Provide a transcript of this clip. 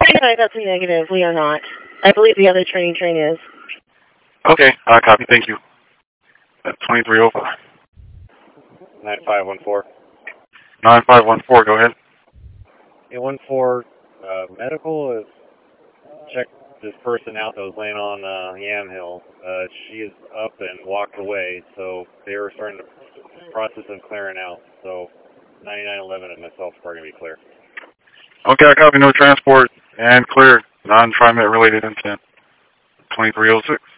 That's a negative. We are not. I believe the other training train is. Okay, copy. Thank you. That's 2305. 9514. 9514, go ahead. 814, medical is checked this person out that was laying on Yamhill. She is up and walked away, so they were starting the process of clearing out. So 9911 and myself are going to be clear. Okay, I copy. No transport and clear. Non-TriMet related incident. 2306.